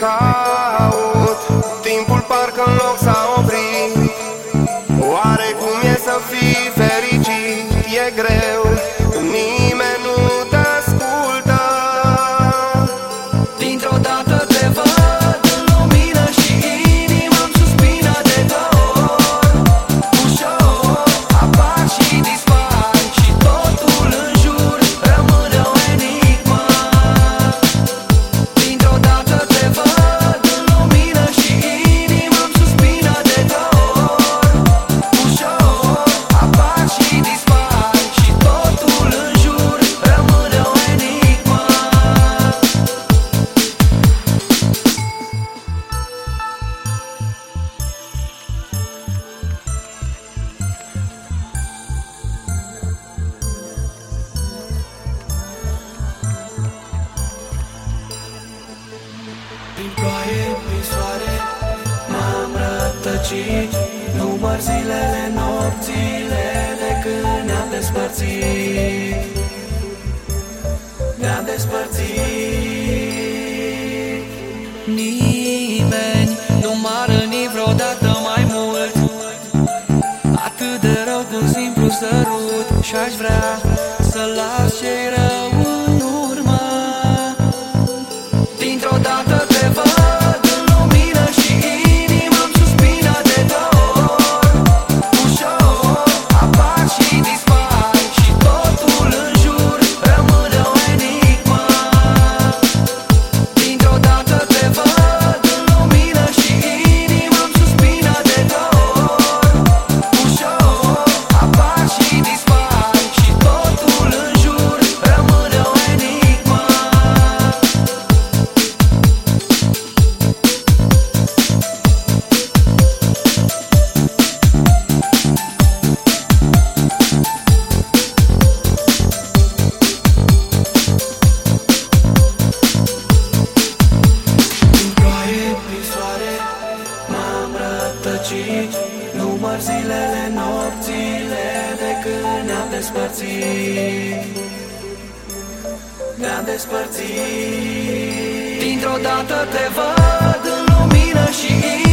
caut. Timpul parcă în loc s-a oprit. Oare cum e să fii fericit? E greu, nimeni nu te ascultă. Dintr-o dată te văd în lumină și inima-mi suspină de dor. Ușor apar și dispar și totul în jur rămâne o enigmă. Dintr-o dată te văd în lumină și inima-mi suspină de dor. Ușor apar și dispar și totul în jur rămâne o enigmă. Prin ploaie, prin soare, m-am rătăcit. Număr zilele, nopțile de când ne-am despărțit. Ne-am despărțit. Nimeni nu m-a rănit vreodată mai mult, atât de rău cu un simplu sărut. Și-aș vrea să las ce-i rău în urmă. Dintr-o dată te văd în lumină și inima-mi suspină de dor. Ușor apar și dispar și totul în jur rămâne o enigmă. Dintr-o dată te văd în lumină și inima-mi suspină de dor. Ușor apar și dispar și totul în jur rămâne o enigmă. Prin ploaie, prin soare, m-am rătăcit. Număr zilele, nopțile de când ne-am despărțit. Ne-am despărțit. Dintr-o dată te văd în lumină și